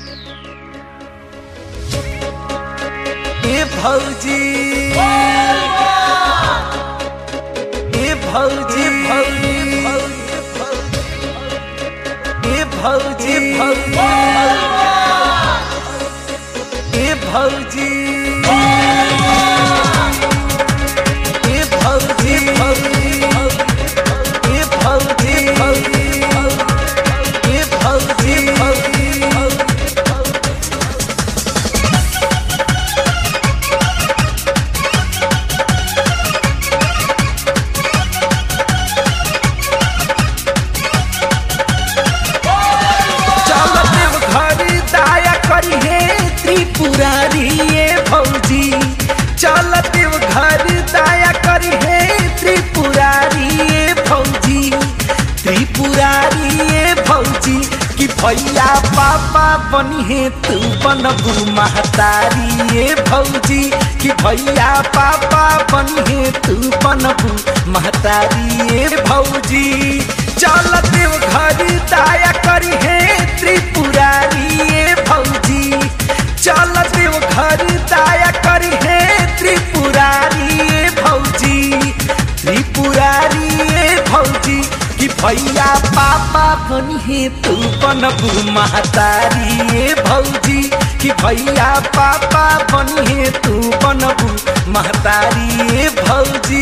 ए भौजी ए भौजी भौजी ए भौजी भौजी ए भौजी ए भौजी भौजी ए भौजी भौजी ए भौजी भौजी त्रिपुरारी ये भौजी चल देव घर दया करी है त्रिपुरारी ये भौजी त्रिपुरारी ये भौजी कि भैया पापा बनी है तू बनबू महतारी ये भौजी कि भैया पापा बनी है तू बनबू महतारी ये भौजी चल देव घर दया करी है त्रिपुरारी ये भौजी चल देव घर दया करी है त्रिपुरारी ये भौजी त्रिपुरारी ये भौजी कि भैया पापा बनी है तू बनबू महतारी ये भौजी कि भैया पापा बनी है तू बनबू महतारी ये भौजी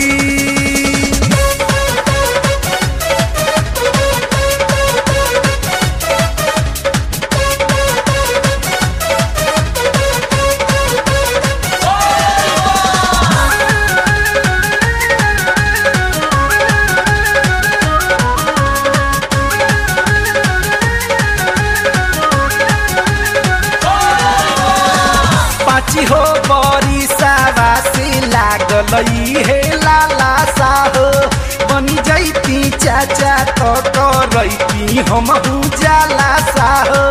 हो बड़ी सावा से लागलई हे लाला साहो बनी जैती चाचा तो करैती हमहू जाला साहो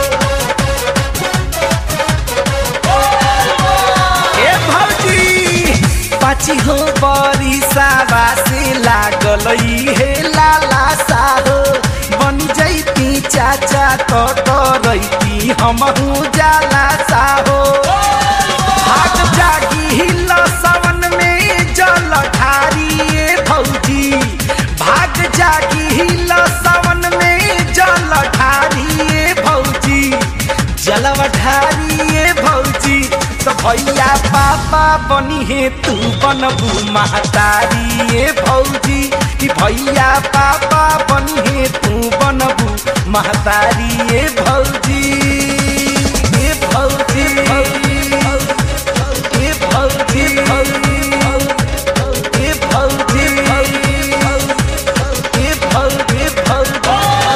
ए भौजी पाची हो बड़ी सावा से लागलई हे लाला साहो बनी जैती चाचा तो करैती हमहू जाला साहो भाग जागी हिल सावन में जल ढारी ये भौजी भाग जागी हिल सावन में जल ढारी ये भौजी जलवा ढारी ये भौजी तो भैया पापा बनी है तू बनबू महतारी ये भौजी कि भैया पापा बनी है तू बनबू महतारी ये भौजी ये भौजी भौजी ए भौजी भौजी ए भौजी भौजी ए भौजी भौजी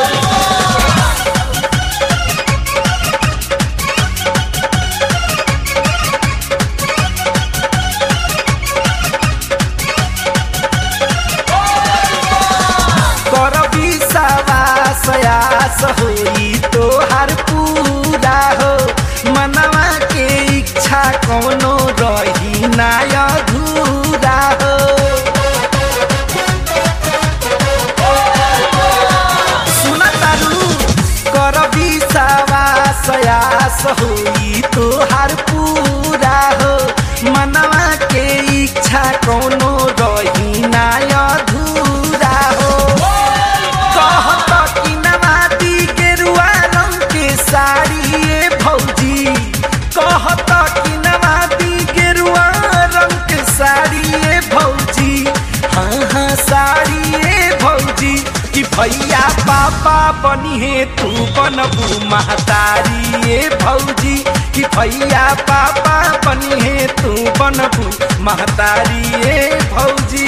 करबी सवास आस होई तोहार पूरा हो मनवा के इच्छा कौनो रही ना अधूरा हो सुन तारू करबी सवास आस होई तोहार पूरा हो मनवा के इच्छा कौनो रही ना अधूरा हो कहत कि नवादी गेरुआ रंग के साड़ी ये भौजी कहत कि नवादी गेरुआ रंग के साड़ी ये भौजी हाँ हाँ साड़ी ये भौजी कि भैया पापा बनी है तू बनबू महतारी ये भौजी कि भैया पापा बनी है तू बनबू महतारी ये भौजी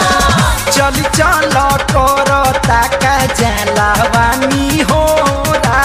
चल चल कर ताका जलवानी हो रा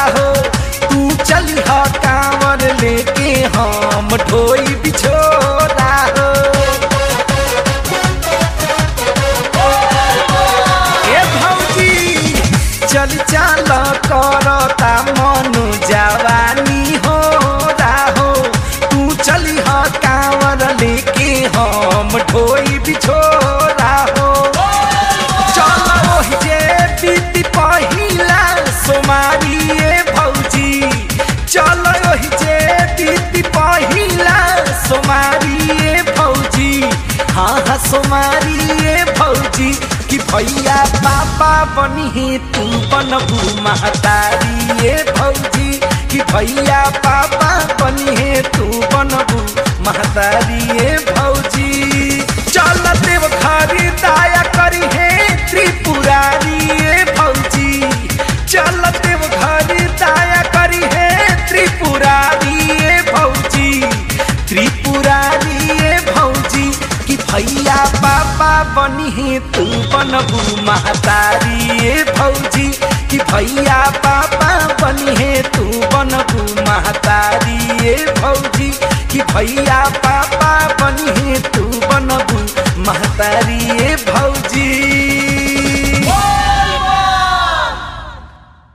हम ढोई बिछोरा हो। चलो जे बीती पहिला सोमारी ए भौजी, चलो जे बीती पहिला सोमारी ए भौजी। हाँ हाँ सोमारी ए भौजी कि भैया पापा बनी है तू बनबू महतारी ए भौजी, कि भैया पापा बनी है तू बनबू महतारी ए भौजी। चल देव घरी दाया करी है त्रिपुरारी ए भौजी, चल देव घरी दाया करी है त्रिपुरारी ए भौजी, त्रिपुरारी ए भौजी कि भैया पापा बनी है तू बनबू महतारी ए भौजी, कि भैया पापा बनी है तू बनबू महतारी ए भौजी, कि भैया पापा बनी है तू बनबू